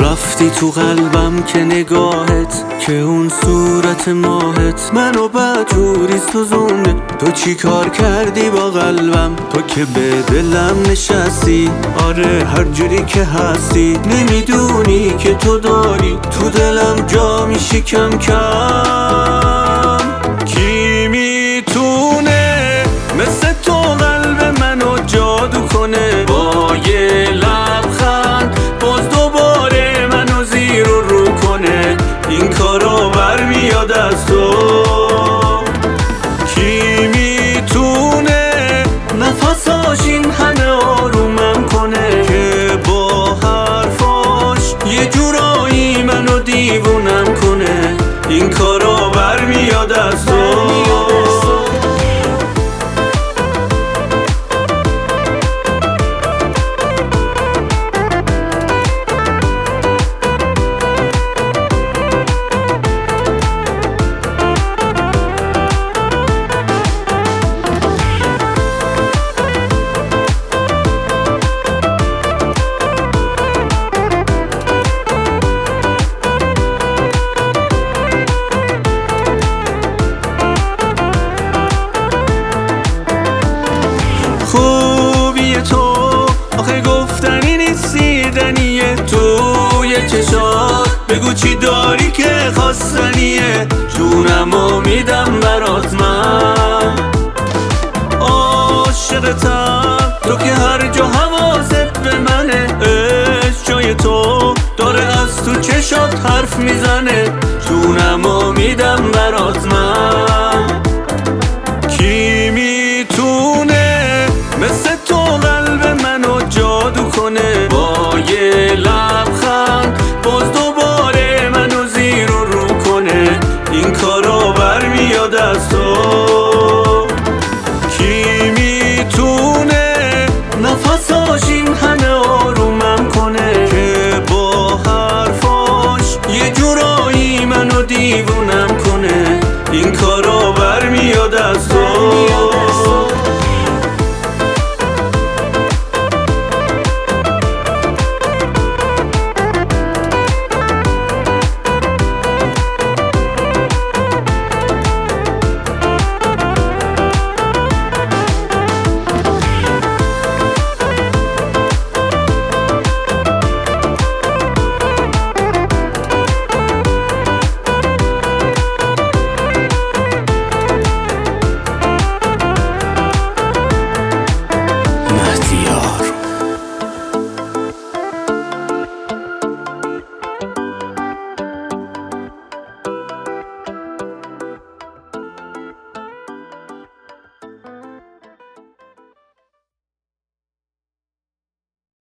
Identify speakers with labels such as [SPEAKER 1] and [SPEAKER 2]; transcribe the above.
[SPEAKER 1] رفتی تو قلبم که نگاهت، که اون صورت ماهت منو بدجوری سوزونه. تو چی کار کردی با قلبم؟ تو که به دلم نشستی، آره هر جوری که هستی. نمیدونی که تو داری تو دلم جا میشی کم کم. کی میتونه مثل تو قلب منو جادو کنه؟ با یه لبخند باز دوباره منو زیر و رو کنه. این کارا برمیاد از تو. کی میتونه نفساش این همه آرومم کنه، که با حرفاش یه جورایی منو دیوونم کنه. این کارا برمیاد از تو. خوبی تو آخه گفتنی نیست، دیدنیه توی چشات. بگو چی داری که خواستنیه، جونمو میدم برات من. عاشقتم تو که هر جا حواست به منه. عشق جای تو داره از تو چشات حرف میزنه. جونمو میدم برات من. کی میتونه مثل تو قلب منو جادو کنه؟ با یه